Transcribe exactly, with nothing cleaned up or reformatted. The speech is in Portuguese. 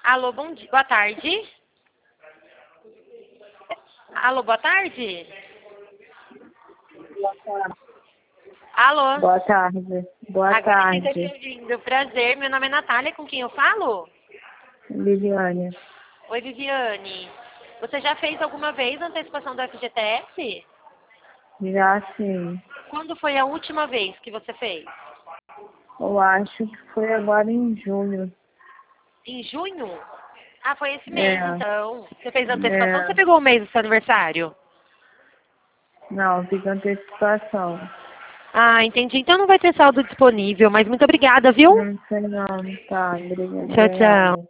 Alô, bom dia. Boa tarde. Alô, boa tarde. Boa tarde. Alô. Boa tarde. Boa Agora sim, tá tarde. te ouvindo. Prazer, meu nome é Natália, com quem eu falo? Viviane. Oi, Viviane. Você já fez alguma vez a antecipação do F G T S? Já sim. Quando foi a última vez que você fez? Eu acho que foi agora em julho. Em junho? Ah, foi esse É. mês, então. Você fez a antecipação ou você É. pegou o mês do seu aniversário? Não, fica antecipação. Ah, entendi. Então não vai ter saldo disponível, mas muito obrigada, viu? Não sei não. Tá, Tchau, tchau. obrigada.